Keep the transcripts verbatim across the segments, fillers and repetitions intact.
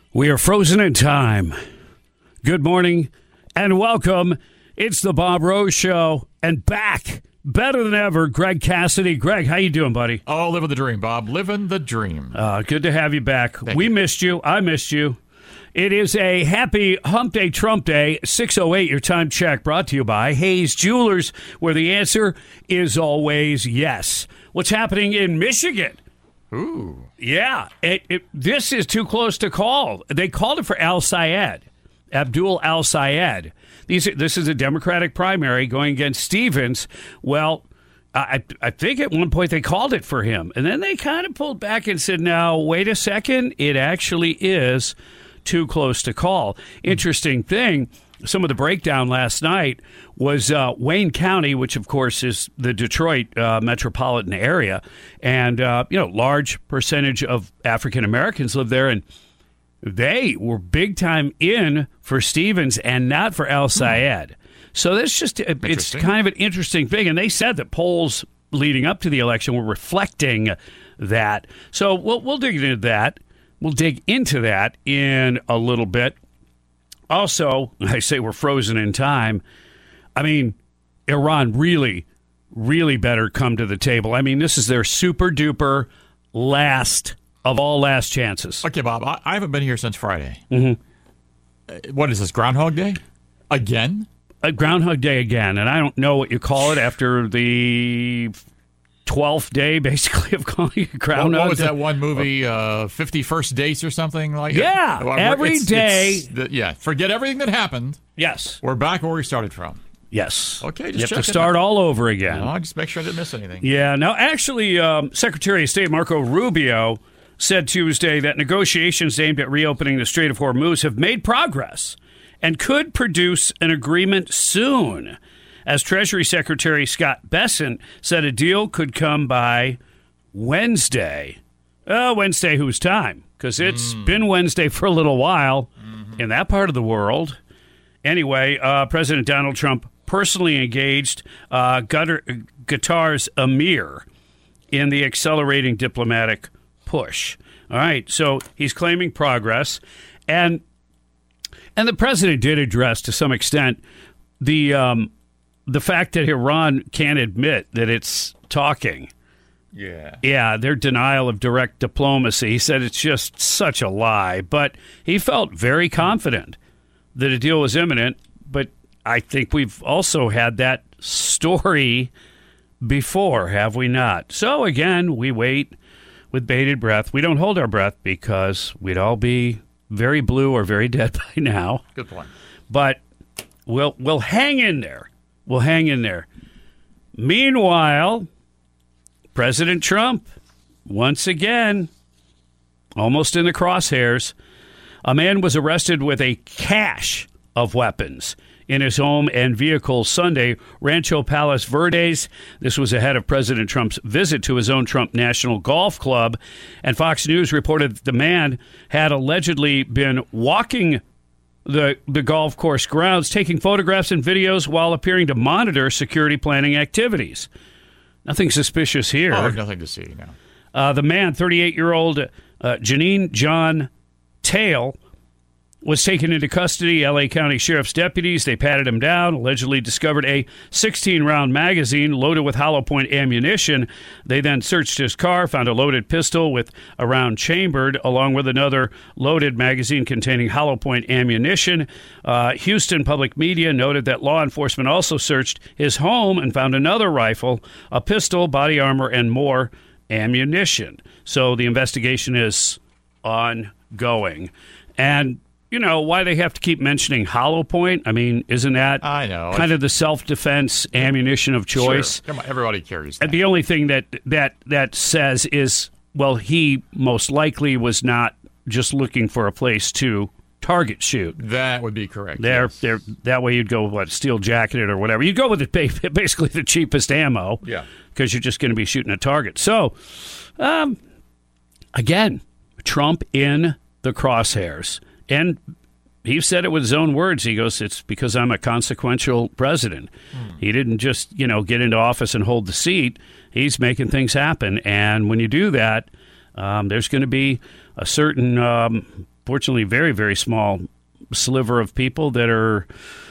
We are frozen in time. Good morning and welcome. It's the Bob Rose Show, and back better than ever, Greg Cassidy. Greg, how you doing, buddy? Oh, living the dream, Bob. Living the dream. Uh, good to have you back. Thank we you. missed you. I missed you. It is a happy Hump Day Trump Day, six oh eight, your time check, brought to you by Hayes Jewelers, where the answer is always yes. What's happening in Michigan? Ooh. Yeah, it, it, this is too close to call. They called it for Al-Sayed, Abdul Al-Sayed. These, this is a Democratic primary going against Stevens. Well, I, I think at one point they called it for him, and then they kind of pulled back and said, now, wait a second, it actually is too close to call. Interesting thing, some of the breakdown last night was uh, Wayne County, which, of course, is the Detroit uh, metropolitan area. And, uh, you know, large percentage of African Americans live there. And they were big time in for Stevens and not for Al-Sayed. So that's just, it's kind of an interesting thing. And they said that polls leading up to the election were reflecting that. So we'll, we'll dig into that. We'll dig into that in a little bit. Also, I say we're frozen in time. I mean, Iran really, really better come to the table. I mean, this is their super duper last of all last chances. Okay, Bob, I, I haven't been here since Friday. Mm-hmm. Uh, what is this, Groundhog Day? Again? A Groundhog Day again, and I don't know what you call it after the twelfth day, basically, of calling it Groundhog Day. What, what was that one movie, uh, fifty-first Dates or something like that? Yeah, Well, every it's- day. it's the- yeah, forget everything that happened. Yes. We're back where we started from. Yes. Okay, just You have to checking. start all over again. No, just make sure I didn't miss anything. Yeah, no, actually, um, Secretary of State Marco Rubio said Tuesday that negotiations aimed at reopening the Strait of Hormuz have made progress and could produce an agreement soon. As Treasury Secretary Scott Bessent said, a deal could come by Wednesday. Uh, Wednesday, whose time? Because it's mm. been Wednesday for a little while mm-hmm. in that part of the world. Anyway, uh, President Donald Trump personally engaged uh, Qatar's emir in the accelerating diplomatic push. All right, so he's claiming progress, and and the president did address to some extent the um, the fact that Iran can't admit that it's talking. Yeah. Yeah, their denial of direct diplomacy. He said it's just such a lie, but he felt very confident that a deal was imminent, but I think we've also had that story before, have we not? So, again, we wait with bated breath. We don't hold our breath because we'd all be very blue or very dead by now. Good point. But we'll we'll hang in there. We'll hang in there. Meanwhile, President Trump, once again, almost in the crosshairs, a man was arrested with a cache of weapons in his home and vehicle Sunday, Rancho Palos Verdes. This was ahead of President Trump's visit to his own Trump National Golf Club. And Fox News reported that the man had allegedly been walking the, the golf course grounds, taking photographs and videos while appearing to monitor security planning activities. Nothing suspicious here. Oh, nothing to see now. Uh, the man, thirty-eight-year-old uh, Janine John Tail, was taken into custody. L A County Sheriff's deputies, they patted him down, allegedly discovered a sixteen-round magazine loaded with hollow point ammunition. They then searched his car, found a loaded pistol with a round chambered, along with another loaded magazine containing hollow point ammunition. Uh, Houston Public Media noted that law enforcement also searched his home and found another rifle, a pistol, body armor, and more ammunition. So the investigation is ongoing. And you know, why they have to keep mentioning hollow point? I mean, isn't that I know. kind of the self-defense ammunition of choice? Sure. Come on, everybody carries that. And the only thing that, that that says is, well, he most likely was not just looking for a place to target shoot. That would be correct. There, yes. there. That way you'd go, what, steel jacketed or whatever. You'd go with the, basically the cheapest ammo. Yeah. Because you're just going to be shooting a target. So, um, again, Trump in the crosshairs. And he said it with his own words. He goes, it's because I'm a consequential president. Mm. He didn't just, you know, get into office and hold the seat. He's making things happen. And when you do that, um, there's going to be a certain um, unfortunately, very, very small sliver of people that are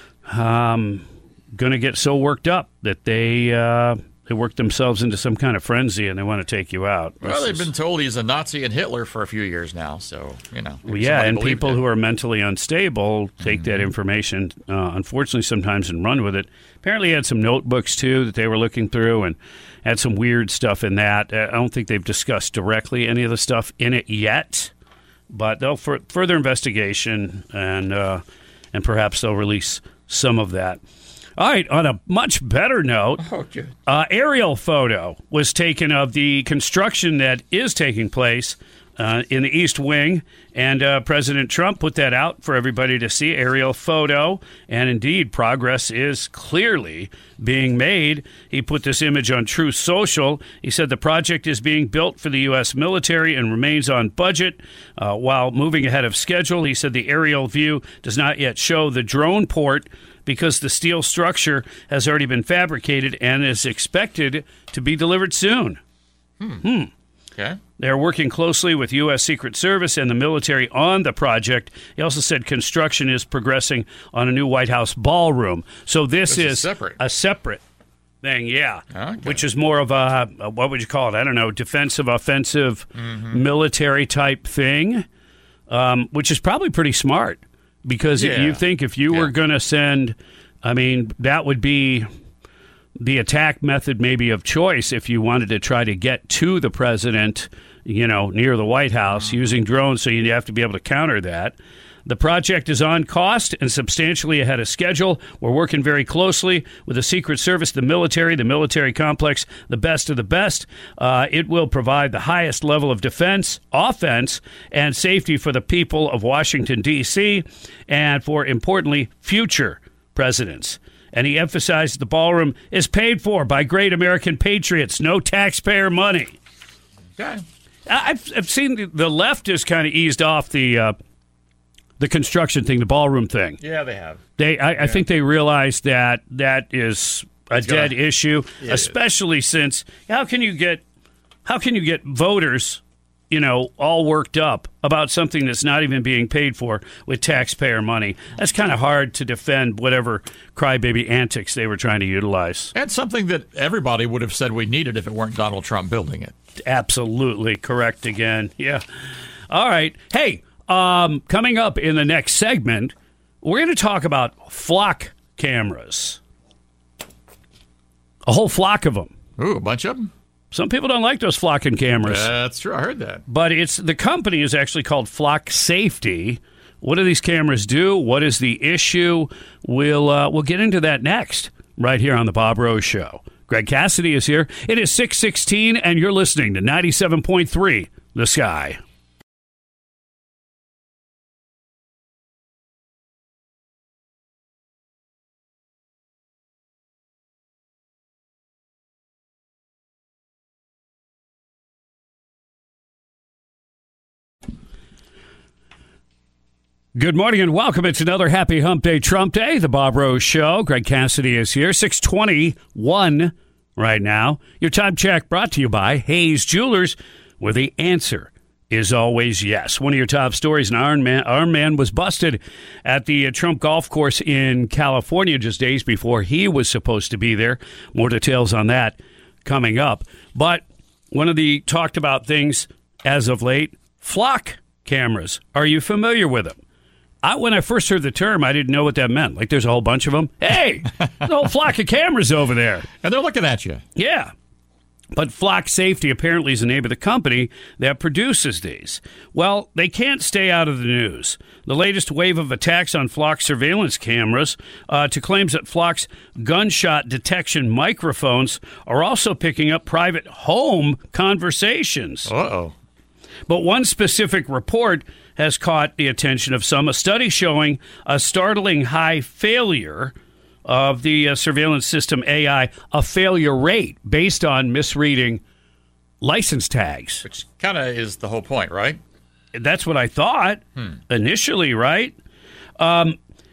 um, going to get so worked up that they uh, they work themselves into some kind of frenzy and they want to take you out. Well, This they've is- been told he's a Nazi and Hitler for a few years now, so, you know. Well, yeah, and somebody people believed who it. are mentally unstable take that information, uh, unfortunately, sometimes and run with it. Apparently, he had some notebooks, too, that they were looking through and had some weird stuff in that. Uh, I don't think they've discussed directly any of the stuff in it yet, but they'll for further investigation, and uh, and perhaps they'll release some of that. All right, on a much better note, Oh, good. uh, aerial photo was taken of the construction that is taking place uh, in the East Wing, and uh, President Trump put that out for everybody to see, aerial photo, and indeed, progress is clearly being made. He put this image on Truth Social. He said the project is being built for the U S military and remains on budget uh, while moving ahead of schedule. He said the aerial view does not yet show the drone port because the steel structure has already been fabricated and is expected to be delivered soon. Hmm. Okay. They're working closely with U S. Secret Service and the military on the project. He also said construction is progressing on a new White House ballroom. So this, This is is separate. a separate thing, yeah, Okay. which is more of a, a, what would you call it? I don't know, defensive, offensive, Mm-hmm. military type thing, um, which is probably pretty smart because Yeah. you think if you Yeah. were going to send, I mean, that would be the attack method maybe of choice if you wanted to try to get to the president, you know, near the White House using drones, so you have to be able to counter that. The project is on cost and substantially ahead of schedule. We're working very closely with the Secret Service, the military, the military complex, the best of the best. Uh, it will provide the highest level of defense, offense, and safety for the people of Washington, D C, and for, importantly, future presidents. And he emphasized the ballroom is paid for by great American patriots, no taxpayer money. Okay. I- I've, I've seen the, the left has kind of eased off the uh, the construction thing, the ballroom thing. Yeah, they have. They, I, I think they realize that that is a gonna- dead issue, Yeah. especially since how can you get how can you get voters, you know, all worked up about something that's not even being paid for with taxpayer money? That's kind of hard to defend whatever crybaby antics they were trying to utilize. And something that everybody would have said we needed if it weren't Donald Trump building it. Absolutely correct again. Yeah. All right. Hey, um, coming up in the next segment, we're going to talk about flock cameras. A whole flock of them. Ooh, a bunch of them? Some people don't like those flocking cameras, That's true. I heard that. but it's the company is actually called Flock Safety. What do these cameras do? What is the issue? We'll uh, we'll get into that next, right here on the Bob Rose Show. Greg Cassidy is here. It is six sixteen, and you're listening to ninety-seven point three The Sky. Good morning and welcome. It's another happy hump day, Trump Day, the Bob Rose Show. Greg Cassidy is here, six twenty-one right now. Your time check brought to you by Hayes Jewelers, where the answer is always yes. One of your top stories, an armed man, armed man was busted at the uh, Trump Golf Course in California just days before he was supposed to be there. More details on that coming up. But one of the talked about things as of late, flock cameras. Are you familiar with them? I, when I first heard the term, I didn't know what that meant. Like, there's a whole bunch of them. Hey, there's a whole flock of cameras over there. And they're looking at you. Yeah. But Flock Safety apparently is the name of the company that produces these. Well, they can't stay out of the news. The latest wave of attacks on Flock surveillance cameras uh, to claims that Flock's gunshot detection microphones are also picking up private home conversations. Uh-oh. But one specific report has caught the attention of some, a study showing a startling high failure of the uh, surveillance system A I, a failure rate based on misreading license tags. Which kind of is the whole point, right? That's what I thought Hmm. initially, right? Um,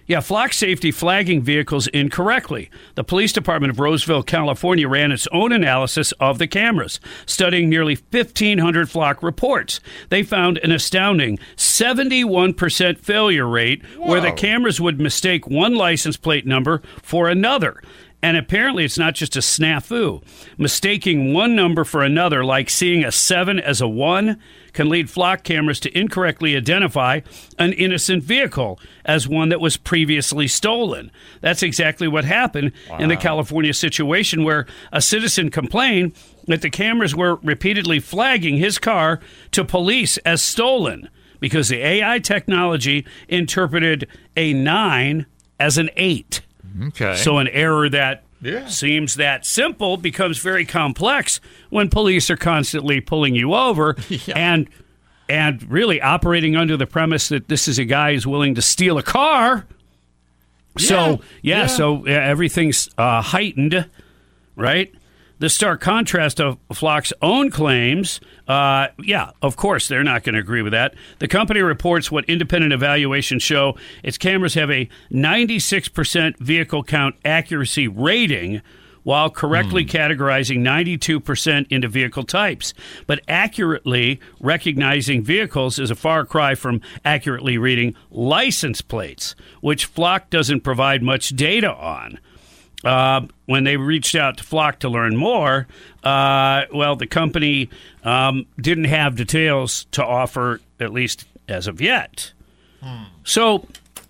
Yeah, Flock Safety flagging vehicles incorrectly. The police department of Roseville, California ran its own analysis of the cameras, studying nearly fifteen hundred Flock reports. They found an astounding seventy-one percent failure rate Whoa. where the cameras would mistake one license plate number for another. And apparently it's not just a snafu. Mistaking one number for another, like seeing a seven as a one, can lead Flock cameras to incorrectly identify an innocent vehicle as one that was previously stolen. That's exactly what happened wow. in the California situation where a citizen complained that the cameras were repeatedly flagging his car to police as stolen because the A I technology interpreted a nine as an eight. Okay. So an error that yeah. seems that simple becomes very complex when police are constantly pulling you over yeah. and and really operating under the premise that this is a guy who's willing to steal a car. Yeah. So, yeah, yeah. so everything's uh, heightened, right? The stark contrast of Flock's own claims, uh, yeah, of course, they're not going to agree with that. The company reports what independent evaluations show its cameras have a ninety-six percent vehicle count accuracy rating, while correctly mm. categorizing ninety-two percent into vehicle types. But accurately recognizing vehicles is a far cry from accurately reading license plates, which Flock doesn't provide much data on. Uh, when they reached out to Flock to learn more, uh, well, the company um, didn't have details to offer, at least as of yet. Hmm. So,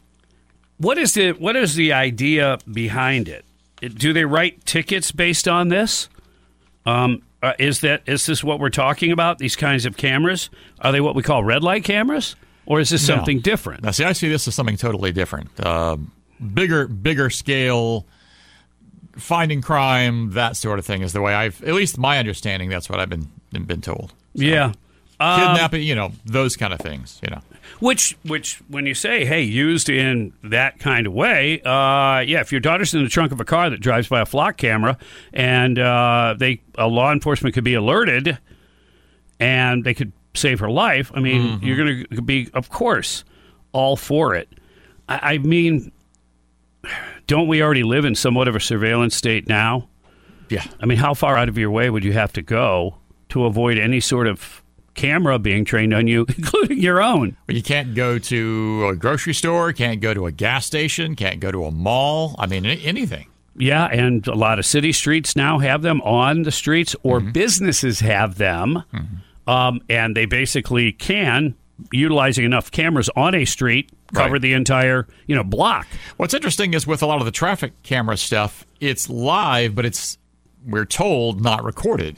what is the what is the idea behind it? Do they write tickets based on this? Um, uh, is that is this what we're talking about? These kinds of cameras, are they what we call red light cameras, or is this something no. different? Now, see, I see this as something totally different. Uh, bigger, bigger scale. Finding crime, that sort of thing is the way I've, at least my understanding, that's what I've been been told. So, yeah. Um, kidnapping, you know, those kind of things, you know. Which, which, when you say, hey, used in that kind of way, uh, yeah, if your daughter's in the trunk of a car that drives by a Flock camera and uh, they, a law enforcement could be alerted and they could save her life, I mean, mm-hmm. you're going to be, of course, all for it. I, I mean... Don't we already live in somewhat of a surveillance state now? Yeah. I mean, how far out of your way would you have to go to avoid any sort of camera being trained on you, including your own? Well, you can't go to a grocery store, can't go to a gas station, can't go to a mall. I mean, anything. Yeah, and a lot of city streets now have them on the streets, or mm-hmm. businesses have them, mm-hmm. um, and they basically can, utilizing enough cameras on a street, cover right. the entire, you know, block. What's interesting is with a lot of the traffic camera stuff, it's live, but it's, we're told, not recorded.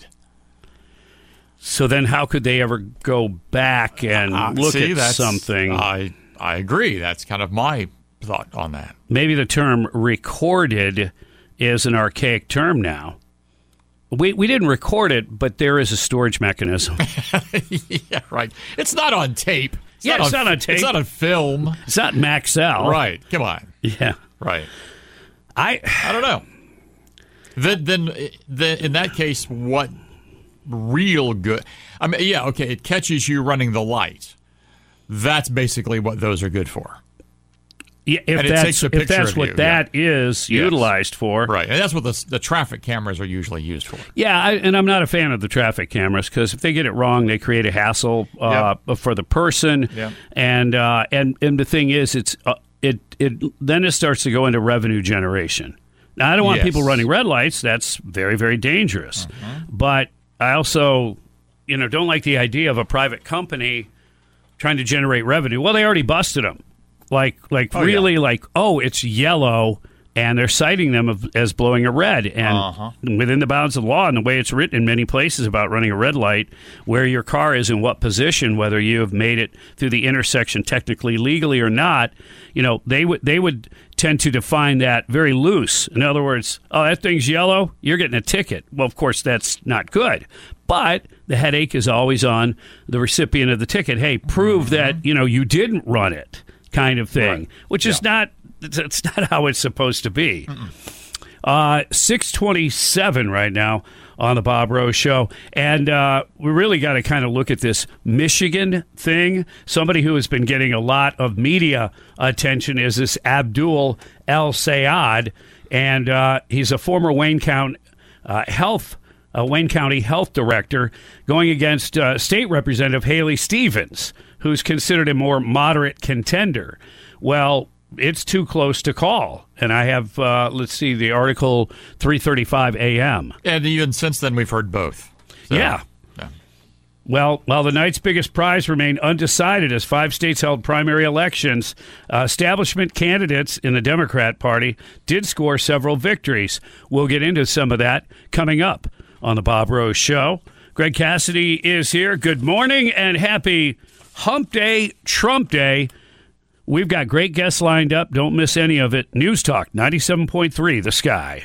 So then how could they ever go back and uh, look see, at that's, something? I I agree. That's kind of my thought on that. Maybe the term recorded is an archaic term now. We we didn't record it, but there is a storage mechanism. Yeah, right. It's not on tape. It's yeah, not it's on, not on tape. It's not on film. It's not Maxell. Right. Come on. Yeah. Right. I I don't know. Then, then, then in that case, what real good? I mean, yeah, okay, it catches you running the light. That's basically what those are good for. Yeah, if and it that's, takes a if picture that's of what you, that yeah. is yes. utilized for. Right, and that's what the, the traffic cameras are usually used for. Yeah, I, and I'm not a fan of the traffic cameras because if they get it wrong, they create a hassle uh, yep. for the person. Yep. And uh, and and the thing is, it's uh, it it then it starts to go into revenue generation. Now, I don't want yes. people running red lights. That's very, very dangerous. Uh-huh. But I also, you know, don't like the idea of a private company trying to generate revenue. Well, they already busted them. Like, like oh, really, yeah. like, oh, it's yellow, and they're citing them of, as blowing a red. And uh-huh. within the bounds of the law and the way it's written in many places about running a red light, where your car is in what position, whether you have made it through the intersection technically legally or not, you know, they would they would tend to define that very loose. In other words, oh, that thing's yellow, you're getting a ticket. Well, of course, that's not good. But the headache is always on the recipient of the ticket. Hey, prove mm-hmm. that, you know, you didn't run it. Kind of thing, right. which yeah. is not, it's not how it's supposed to be. Uh, six twenty-seven right now. on the Bob Rose Show. And uh, we really got to kind of look at this Michigan thing. Somebody who has been getting a lot of media attention is this Abdul El-Sayed, and uh, he's a former Wayne County uh, health uh, Wayne County health director, going against uh, State Representative Haley Stevens, who's considered a more moderate contender. Well, it's too close to call. And I have, uh, let's see, the article three thirty-five a.m. And even since then, we've heard both. So, yeah. yeah. Well, while the night's biggest prize remained undecided as five states held primary elections, uh, establishment candidates in the Democrat Party did score several victories. We'll get into some of that coming up on the Bob Rose Show. Greg Cassidy is here. Good morning and happy Hump Day, Trump Day. We've got great guests lined up. Don't miss any of it. News Talk ninety-seven point three, The Sky.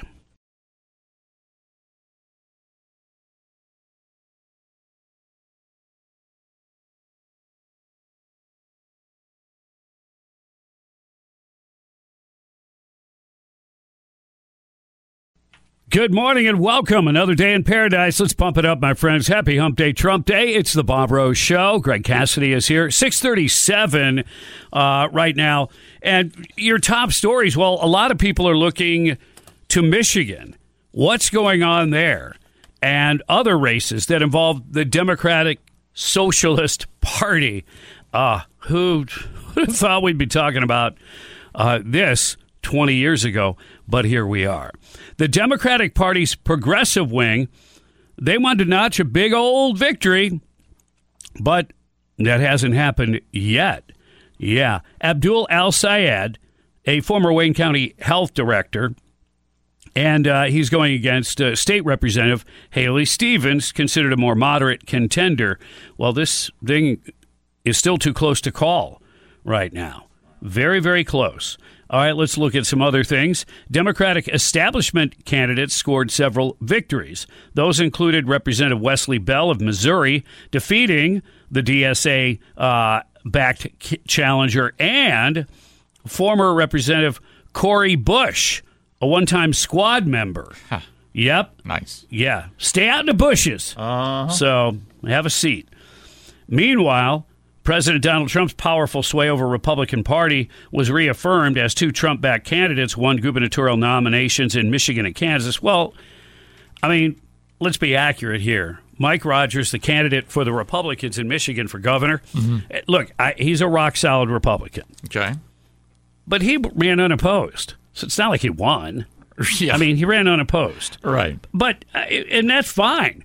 Good morning and welcome. Another day in paradise. Let's pump it up, my friends. Happy Hump Day, Trump Day. It's the Bob Rose Show. Greg Cassidy is here. six thirty-seven uh, right now. And your top stories, well, a lot of people are looking to Michigan. What's going on there? And other races that involve the Democratic Socialist Party. Uh, who would have thought we'd be talking about uh, this twenty years ago? But here we are. The Democratic Party's progressive wing, they wanted to notch a big old victory, but that hasn't happened yet. Yeah. Abdul El-Sayed, a former Wayne County health director, and uh, he's going against uh, State Representative Haley Stevens, considered a more moderate contender. Well, this thing is still too close to call right now. Very, very close. All right, let's look at some other things. Democratic establishment candidates scored several victories. Those included Representative Wesley Bell of Missouri defeating the D S A-backed uh, challenger, and former Representative Cori Bush, a one-time squad member. Huh. Yep. Nice. Yeah. Stay out in the bushes. Uh-huh. So have a seat. Meanwhile, President Donald Trump's powerful sway over Republican Party was reaffirmed as two Trump-backed candidates won gubernatorial nominations in Michigan and Kansas. Well, I mean, let's be accurate here. Mike Rogers, the candidate for the Republicans in Michigan for governor, mm-hmm. look, I, he's a rock-solid Republican. Okay. But he ran unopposed, so it's not like he won. Yeah. I mean, he ran unopposed. Right. But, uh, and that's fine.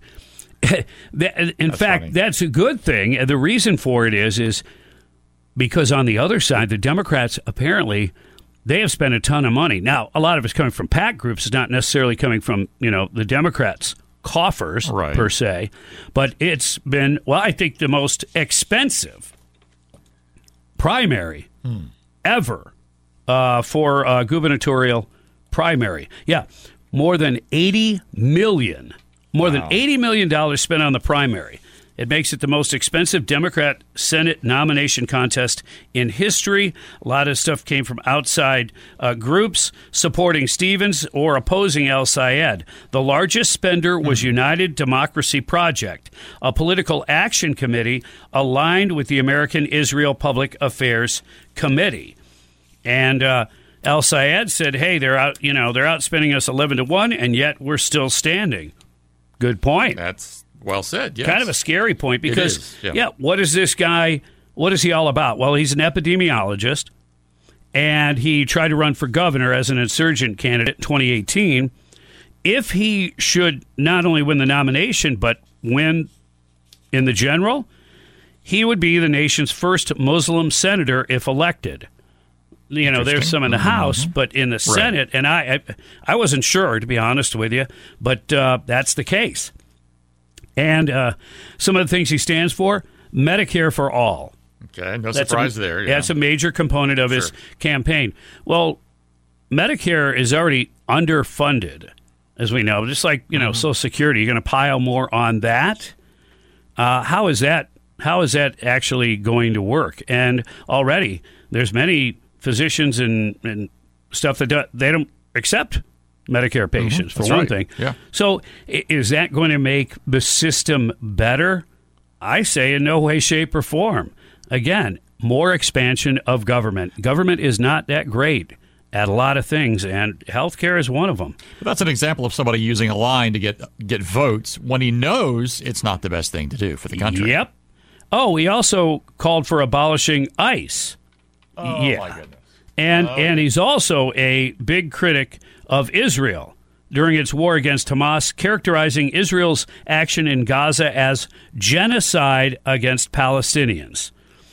In that's fact, funny. That's a good thing. And the reason for it is, is because on the other side, the Democrats, apparently, they have spent a ton of money. Now, a lot of it's coming from PAC groups. It's not necessarily coming from, you know, the Democrats' coffers, right. per se. But it's been, well, I think the most expensive primary hmm. ever uh, for a gubernatorial primary. Yeah, more than eighty million dollars. More wow. than eighty million dollars spent on the primary. It makes it the most expensive Democrat Senate nomination contest in history. A lot of stuff came from outside uh, groups supporting Stevens or opposing El-Sayed. The largest spender was mm-hmm. United Democracy Project, a political action committee aligned with the American Israel Public Affairs Committee. And uh, El-Sayed said, hey, they're out, you know, they're outspending us eleven to one, and yet we're still standing. Good point. That's well said, yes. Kind of a scary point because, it is, yeah. yeah, what is this guy, what is he all about? Well, he's an epidemiologist, and he tried to run for governor as an insurgent candidate in twenty eighteen. If he should not only win the nomination, but win in the general, he would be the nation's first Muslim senator if elected. You know, there's some in the House, mm-hmm. but in the Senate, right. and I, I I wasn't sure, to be honest with you, but uh, that's the case. And uh, some of the things he stands for, Medicare for all. Okay, no that's surprise a, there. Yeah. That's a major component of sure. his campaign. Well, Medicare is already underfunded, as we know, just like, you know, mm-hmm. Social Security. You're going to pile more on that? Uh, how is that? How is that actually going to work? And already, there's many physicians and, and stuff that do, they don't accept Medicare patients, mm-hmm. for one right. thing. Yeah. So is that going to make the system better? I say in no way, shape, or form. Again, more expansion of government. Government is not that great at a lot of things, and healthcare is one of them. But that's an example of somebody using a line to get get votes when he knows it's not the best thing to do for the country. Yep. Oh, he also called for abolishing ICE. Oh, yeah. my goodness. And, oh. and he's also a big critic of Israel during its war against Hamas, characterizing Israel's action in Gaza as genocide against Palestinians.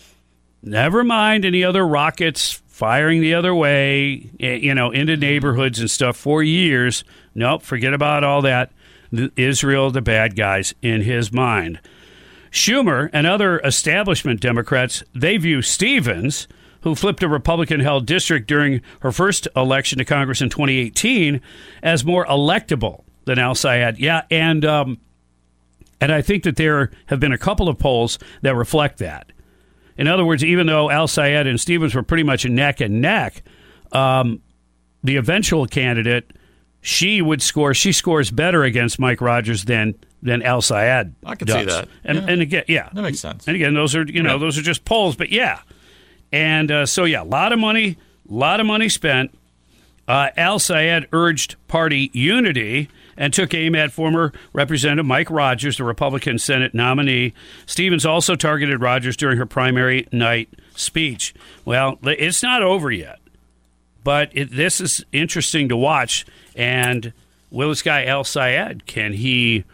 Never mind any other rockets firing the other way, you know, into neighborhoods and stuff for years. Nope, forget about all that. Israel, the bad guys in his mind. Schumer and other establishment Democrats, they view Stevens, who flipped a Republican-held district during her first election to Congress in twenty eighteen, as more electable than Al-Sayed. Yeah, and um, and I think that there have been a couple of polls that reflect that. In other words, even though Al-Sayed and Stevens were pretty much neck and neck, um, the eventual candidate, she would score. She scores better against Mike Rogers than than Al-Sayed. I can does. see that. And yeah. and again, yeah, that makes sense. And again, those are you know yeah. those are just polls, but yeah. And uh, so, yeah, a lot of money, a lot of money spent. Uh, Al-Sayed urged party unity and took aim at former Representative Mike Rogers, the Republican Senate nominee. Stevens also targeted Rogers during her primary night speech. Well, it's not over yet, but it, this is interesting to watch. And will this guy Al-Sayed, can he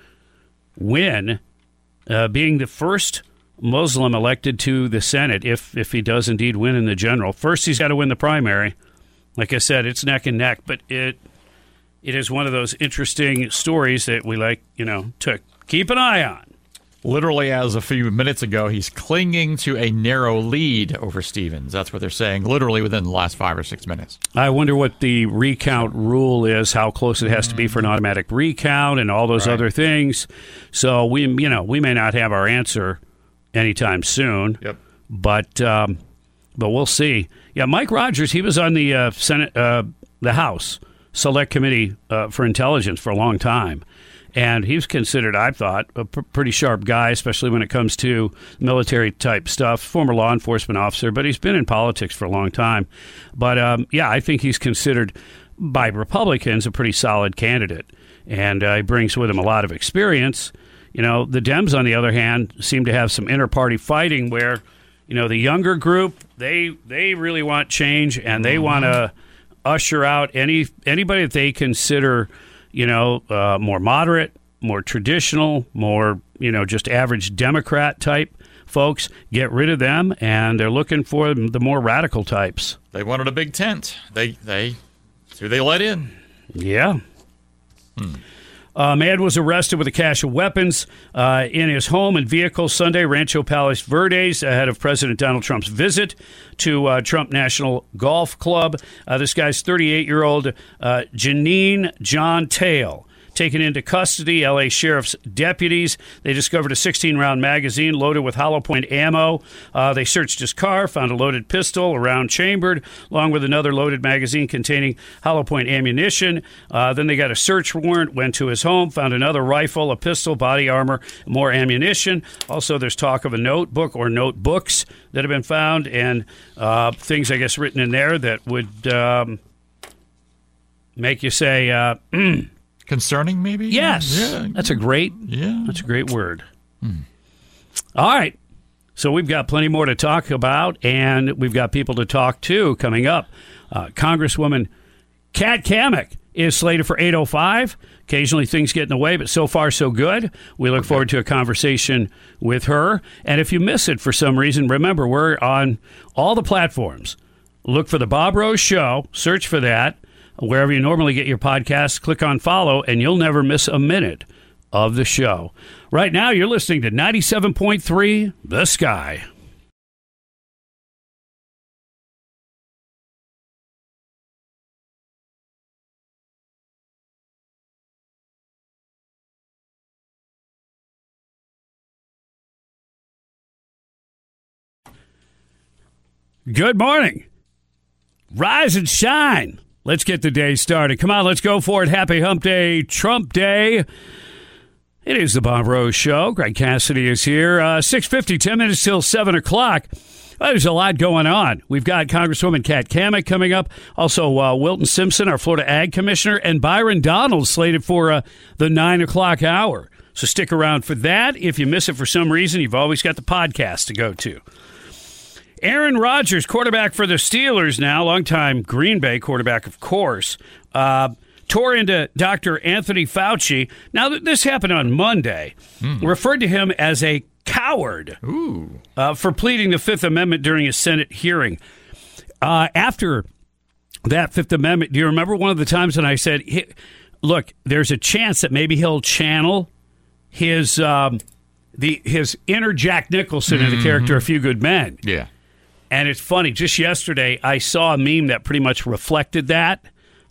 win, uh, being the first Muslim elected to the Senate, if if he does indeed win in the general? First, he's got to win the primary. Like I said, it's neck and neck, but it it is one of those interesting stories that we like, you know, to keep an eye on. Literally, as a few minutes ago, he's clinging to a narrow lead over Stevens. That's what they're saying, literally within the last five or six minutes. I wonder what the recount rule is, how close it has to be for an automatic recount and all those right. other things. So we, you know, we may not have our answer anytime soon. Yep. But um, but we'll see. Yeah, Mike Rogers, he was on the uh, Senate, uh, the House Select Committee uh, for Intelligence for a long time. And he's considered, I thought, a pr- pretty sharp guy, especially when it comes to military-type stuff. Former law enforcement officer, but he's been in politics for a long time. But, um, yeah, I think he's considered by Republicans a pretty solid candidate. And uh, he brings with him a lot of experience. You know, the Dems, on the other hand, seem to have some inter-party fighting where, you know, the younger group, they they really want change, and they want to usher out any anybody that they consider, you know, uh, more moderate, more traditional, more, you know, just average Democrat type folks. Get rid of them, and they're looking for the more radical types. They wanted a big tent. They they who they let in. Yeah. Hmm. A man was arrested with a cache of weapons uh, in his home and vehicle Sunday, Rancho Palos Verdes, ahead of President Donald Trump's visit to uh, Trump National Golf Club. Uh, this guy's thirty-eight-year-old uh, Janine John Tail, taken into custody. L A Sheriff's deputies, they discovered a sixteen-round magazine loaded with hollow point ammo. Uh, they searched his car, found a loaded pistol, a round chambered, along with another loaded magazine containing hollow point ammunition. Uh, then they got a search warrant, went to his home, found another rifle, a pistol, body armor, more ammunition. Also, there's talk of a notebook or notebooks that have been found, and uh, things, I guess, written in there that would um, make you say, uh, mm. Concerning, maybe? Yes. Yeah. That's a great, yeah. that's a great word. Hmm. All right. So we've got plenty more to talk about, and we've got people to talk to coming up. Uh, Congresswoman Kat Cammack is slated for eight oh five. Occasionally things get in the way, but so far so good. We look okay. forward to a conversation with her. And if you miss it for some reason, remember, we're on all the platforms. Look for The Bob Rose Show. Search for that. Wherever you normally get your podcasts, click on follow, and you'll never miss a minute of the show. Right now, you're listening to ninety-seven point three The Sky. Good morning. Rise and shine. let's get the day started. Come on, let's go for it. Happy Hump Day, Trump Day. It is the Bob Rose Show. Greg Cassidy is here. Uh, six fifty, ten minutes till seven o'clock. Well, there's a lot going on. We've got Congresswoman Kat Cammack coming up. Also, uh, Wilton Simpson, our Florida Ag Commissioner, and Byron Donald slated for uh, the nine o'clock hour. So stick around for that. If you miss it for some reason, you've always got the podcast to go to. Aaron Rodgers, quarterback for the Steelers now, longtime Green Bay quarterback, of course, uh, tore into Doctor Anthony Fauci. Now, this happened on Monday. Mm. Referred to him as a coward uh, for pleading the Fifth Amendment during a Senate hearing. Uh, after that Fifth Amendment, do you remember one of the times when I said, hey, look, there's a chance that maybe he'll channel his um, the his inner Jack Nicholson mm-hmm. in the character A Few Good Men? Yeah. And it's funny, just yesterday I saw a meme that pretty much reflected that.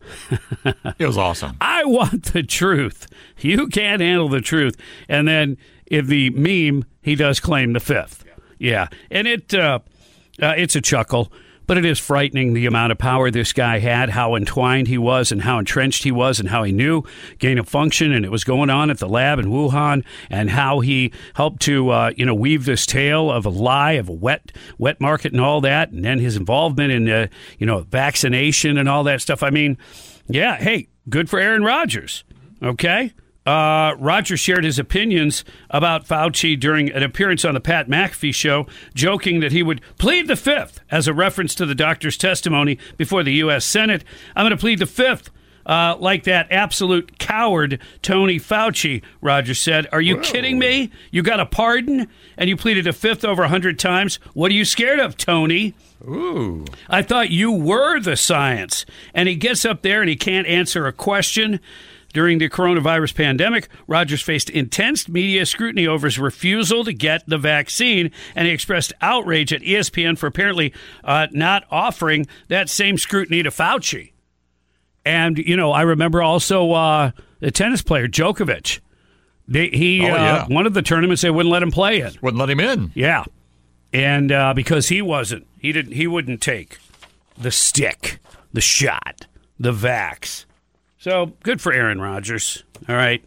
It was awesome. I want the truth. You can't handle the truth. And then in the meme, he does claim the fifth. Yeah. yeah. And it uh, uh, it's a chuckle, but it is frightening the amount of power this guy had, how entwined he was and how entrenched he was and how he knew gain of function and it was going on at the lab in Wuhan and how he helped to, uh, you know, weave this tale of a lie, of a wet wet market and all that. And then his involvement in, uh, you know, vaccination and all that stuff. I mean, yeah, hey, good for Aaron Rodgers. Okay. Uh, Rodgers shared his opinions about Fauci during an appearance on the Pat McAfee show, joking that he would plead the fifth as a reference to the doctor's testimony before the U S Senate. I'm going to plead the fifth uh, like that absolute coward Tony Fauci, Rodgers said. Are you Whoa. kidding me? You got a pardon and you pleaded a fifth over a hundred times? What are you scared of, Tony? Ooh. I thought you were the science. And he gets up there and he can't answer a question. During the coronavirus pandemic, Rodgers faced intense media scrutiny over his refusal to get the vaccine, and he expressed outrage at E S P N for apparently uh, not offering that same scrutiny to Fauci. And, you know, I remember also uh, the tennis player, Djokovic. They, he, oh, yeah. uh, one of the tournaments they wouldn't let him play in. Wouldn't let him in. Yeah. And uh, because he wasn't, he didn't, he wouldn't take the stick, the shot, the vax. So, good for Aaron Rodgers. All right.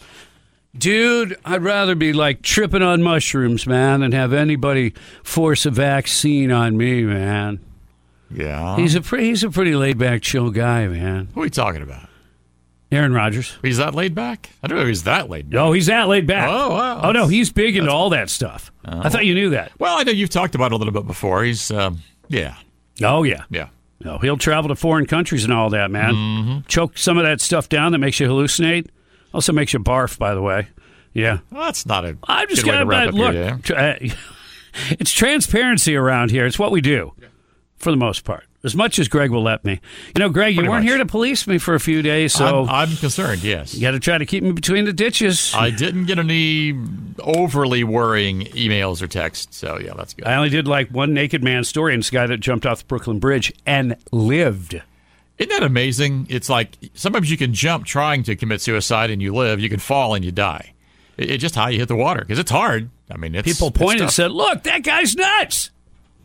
Dude, I'd rather be like tripping on mushrooms, man, than have anybody force a vaccine on me, man. Yeah. He's a pretty, he's a pretty laid-back, chill guy, man. Who are you talking about? Aaron Rodgers. He's that laid back? I don't know if he's that laid back. Oh, he's that laid back. Oh, wow. Oh, no, he's big into all that stuff. Oh. I thought you knew that. Well, I know you've talked about it a little bit before. He's, um, yeah. Oh, yeah. Yeah. No, he'll travel to foreign countries and all that, man. Mm-hmm. Choke some of that stuff down that makes you hallucinate. Also makes you barf, by the way. Yeah. Well, that's not a I'm just good way to wrap up look, your day. Tra- it's transparency around here. It's what we do, yeah. for the most part. As much as Greg will let me. You know, Greg, Pretty you weren't much. here to police me for a few days, so... I'm, I'm concerned, yes. You got to try to keep me between the ditches. I didn't get any overly worrying emails or texts, so yeah, that's good. I only did like one naked man story, and it's a guy that jumped off the Brooklyn Bridge and lived. Isn't that amazing? It's like sometimes you can jump trying to commit suicide and you live. You can fall and you die. It's it just how you hit the water, because it's hard. I mean, it's People pointed it's and said, look, that guy's nuts.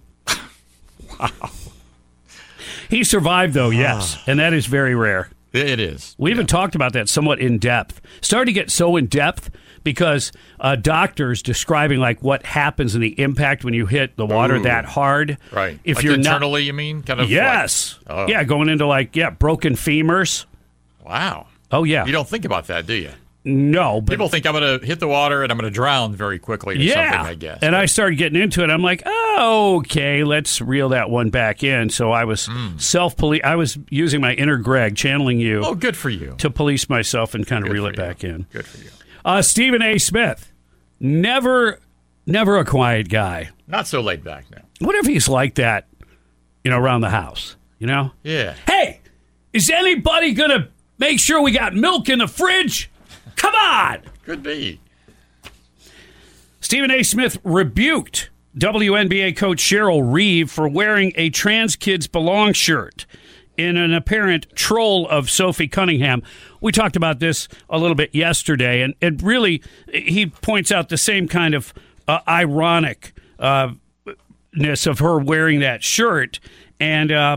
Wow. He survived, though, yes, and that is very rare. It is. We even yeah. talked about that somewhat in depth. Started to get so in depth because uh, doctors describing like what happens and the impact when you hit the water Ooh. that hard. Right. If like you're internally, not, you mean? Kind of. Yes. Like, oh. Yeah, going into like yeah, broken femurs. Wow. Oh yeah. You don't think about that, do you? No, but people think I'm going to hit the water and I'm going to drown very quickly or yeah. something, I guess. And I started getting into it. I'm like, oh, okay, let's reel that one back in. So I was mm. self-police. I was using my inner Greg, channeling you. Oh, good for you. To police myself and kind of good reel it you. back in. Good for you. Uh, Stephen A. Smith, never, never a quiet guy. Not so laid back now. What if he's like that, you know, around the house, you know? Yeah. Hey, is anybody going to make sure we got milk in the fridge? Come on! Could be. Stephen A. Smith rebuked W N B A coach Cheryl Reeve for wearing a Trans Kids Belong shirt in an apparent troll of Sophie Cunningham. We talked about this a little bit yesterday, and it really, he points out the same kind of uh, ironicness of her wearing that shirt. And uh,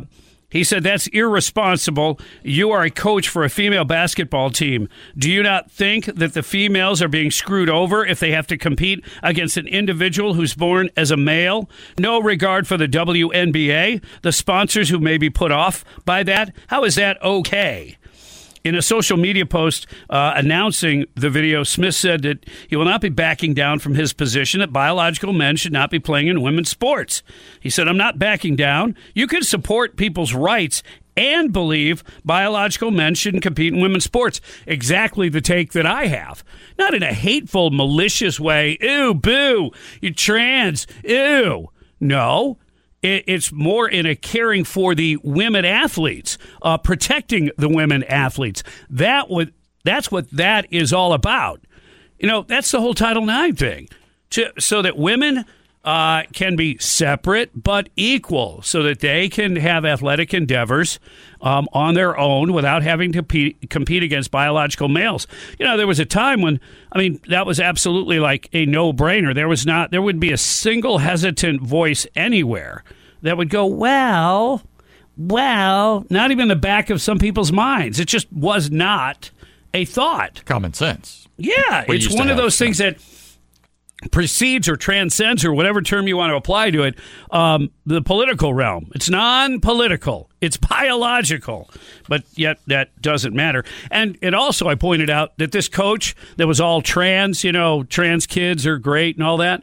He said, that's irresponsible. You are a coach for a female basketball team. Do you not think that the females are being screwed over if they have to compete against an individual who's born as a male? No regard for the W N B A, the sponsors who may be put off by that. How is that okay? In a social media post uh, announcing the video, Smith said that he will not be backing down from his position that biological men should not be playing in women's sports. He said, I'm not backing down. You can support people's rights and believe biological men shouldn't compete in women's sports. Exactly the take that I have. Not in a hateful, malicious way. Ew, boo, you're trans. Ew. No. It's more in a caring for the women athletes, uh, protecting the women athletes. That would, that's what that is all about. You know, that's the whole Title nine thing, to, so that women uh, can be separate but equal, so that they can have athletic endeavors um, on their own without having to pe- compete against biological males. You know, there was a time when, I mean, that was absolutely like a no-brainer. There was not, there would be a single hesitant voice anywhere that would go, well, well, not even the back of some people's minds. It just was not a thought. Common sense. Yeah, We it's used to one of have, those things that precedes or transcends, or whatever term you want to apply to it, um, the political realm. It's non-political. It's biological. But yet that doesn't matter. And it also, I pointed out that this coach that was all trans, you know, trans kids are great and all that,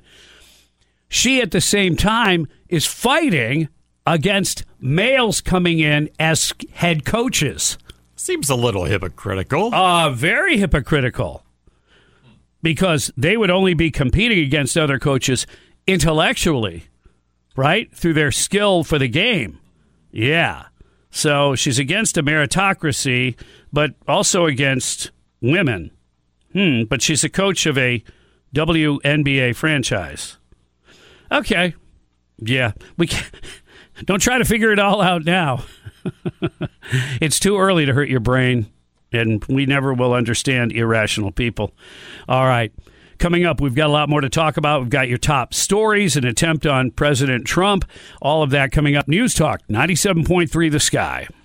she at the same time is fighting against males coming in as head coaches. Seems a little hypocritical. Uh, very hypocritical. Because they would only be competing against other coaches intellectually, right? Through their skill for the game. Yeah. So she's against a meritocracy, but also against women. Hmm. But she's a coach of a W N B A franchise. Okay. Yeah. We can't, don't try to figure it all out now. It's too early to hurt your brain. And we never will understand irrational people. All right. Coming up, we've got a lot more to talk about. We've got your top stories, an attempt on President Trump. All of that coming up. News Talk ninety-seven point three The Sky.